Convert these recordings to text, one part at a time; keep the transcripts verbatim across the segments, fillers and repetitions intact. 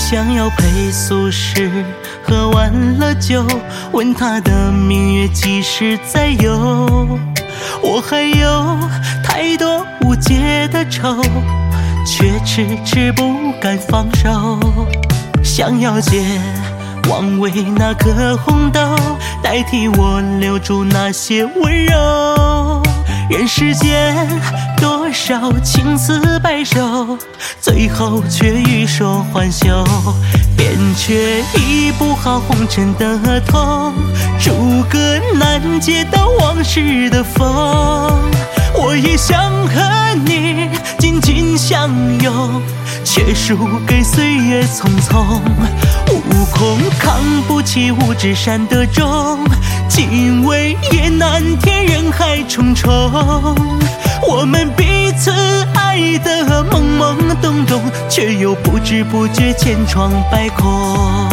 想要陪宿时，喝完了酒，问他的明月几时再有。我还有太多无解的愁，却迟迟不敢放手。想要借忘为那颗红豆，代替我留住那些温柔。人世间多少青丝白首，最后却欲说还休。扁鹊已补好红尘的痛，诸葛难解到往事的风。我也想和你紧紧相拥，却输给岁月匆匆。悟空扛不起五指山的重，敬畏也难填人海重重。我们彼此爱得懵懵懂懂，却又不知不觉千疮百孔。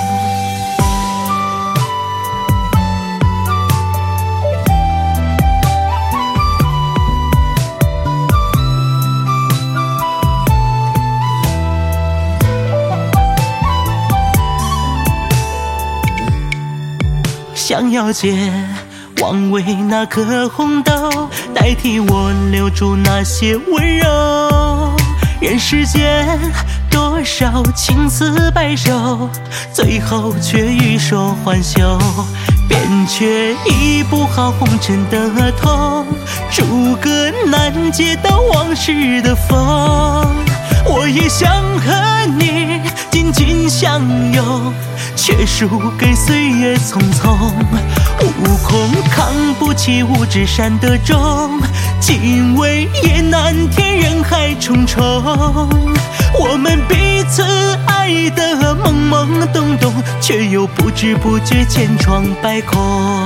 想要借忘为那颗红豆，代替我留住那些温柔。人世间多少青丝白首，最后却欲说还休。扁鹊已补好红尘的痛，诸葛难解到往事的风。我也想和你紧紧相拥，却输给岁月匆匆。悟空扛不起五指山的重，敬畏也难填人海重重。我们彼此爱得懵懵懂懂，却又不知不觉千疮百孔。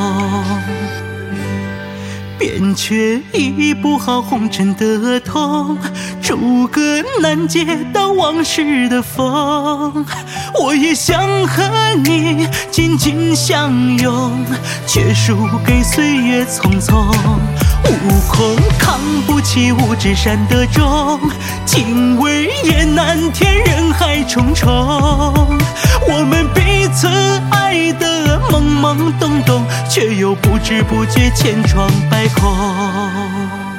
扁鹊已补好红尘的痛，诸葛难解到往事的风。我也想和你紧紧相拥，却输给岁月匆匆。悟空扛不起五指山的重，敬畏也难填人海重重。我们彼此爱得懵懵懂懂，却又不知不觉千疮百孔。